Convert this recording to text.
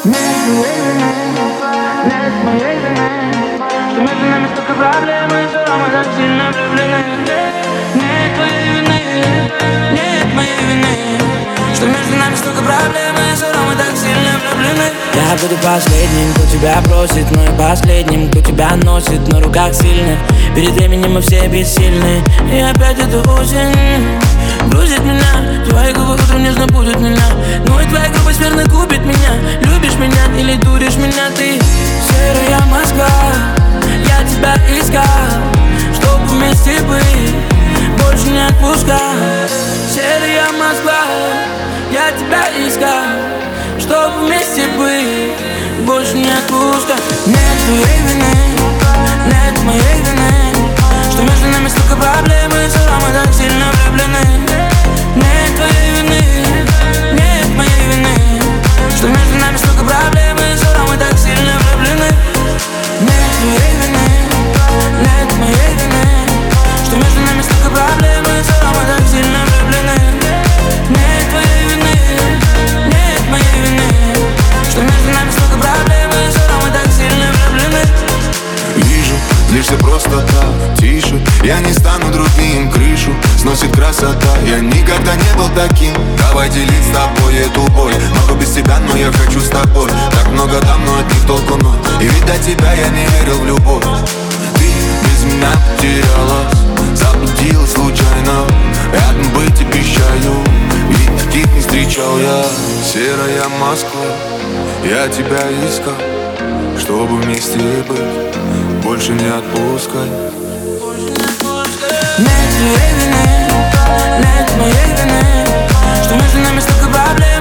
Нет твоей вины, нет моей вины, что между нами столько проблем, и все равно мы так сильно влюблены. Нет твоей вины, нет моей вины, что между нами столько проблем, и все равно мы так сильно влюблены. Я буду последним, кто тебя бросит, но и последним, кто тебя носит на руках сильных. Перед временем мы все бессильны, и опять эта осень грузит меня. Твои губы утром нежно будут меня, но и твоя грубость верно купит меня. Любишь меня или дуришь меня ты? Серая Москва, я тебя искал, чтоб вместе быть, больше не отпускал. Серая Москва, я тебя искал, чтоб вместе быть, больше не отпускал. Нет твоей вины, нет моей вины, что между нами столько проблем, и все равно мы так сильно влюблены. Нет твоей вины, нет моей вины, что между нами столько проблем, и все равно мы так сильно влюблены. Нет твоей вины, нет моей вины, что между нами столько проблем, и все равно мы так сильно влюблены. Нет твоей вины, нет моей вины, что между нами столько проблем, и все равно мы так сильно влюблены. Вижу, злишься просто так, тише. Я не стану другим, крышу сносит красота. Я никогда не был таким. Давай делить с тобой эту боль. Могу без тебя, но я хочу с тобой. Так много там, но от них толку ноль. И ведь до тебя я не верил в любовь. Ты без меня потерялась, заблудилась случайно. Рядом быть обещаю, ведь таких не встречал я. Серая Москва, я тебя искал, чтобы вместе быть, больше не отпускай. Нет твоей вины, нет моей вины, что между нами столько проблем.